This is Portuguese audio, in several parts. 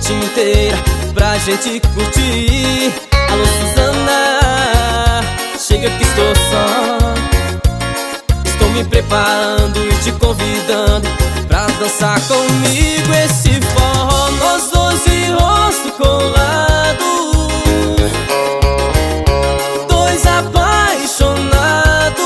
noite inteira pra gente curtir. Alô Suzana, chega que estou só. Estou me preparando e te convidando pra dançar comigo esse forró. Nós dois de rosto colado, dois apaixonados.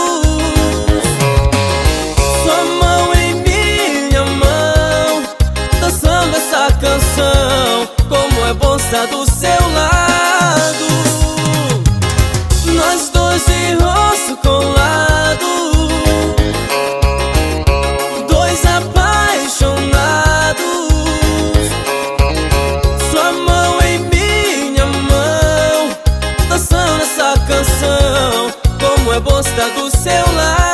Sua mão em minha mão, dançando essa canção. Como é bom estar do seu lado. Nós dois de rosto colado, dois apaixonados. Sua mão em minha mão, dançando essa canção. Como é bom estar do seu lado.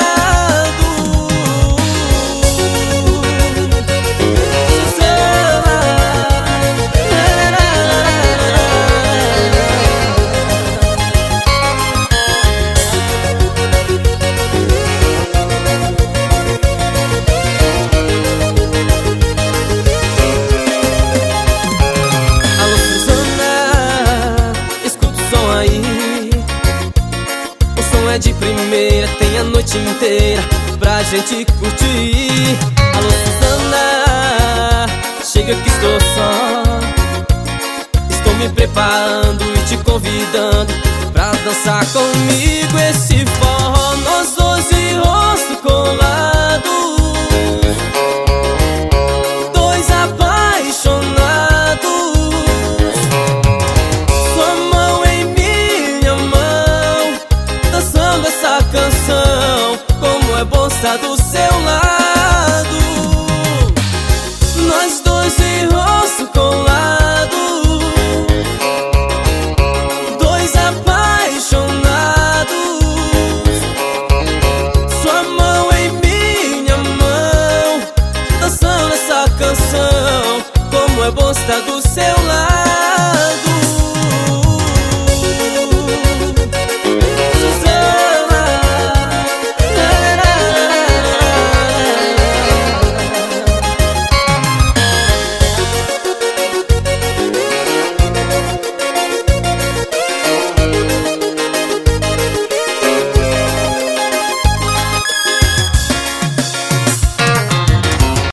De primeira, tem a noite inteira pra gente curtir. Alô Suzana, chega que estou só. Estou me preparando e te convidando pra dançar comigo esse forró. Nós dois de rosto colado, dois apaixonados. Sua mão em minha mão, dançando essa canção. Como é bom estar do seu lado. Nós dois de rosto colado, dois apaixonados. Sua mão em minha mão, dançando essa canção. Como é bom estar do seu lado.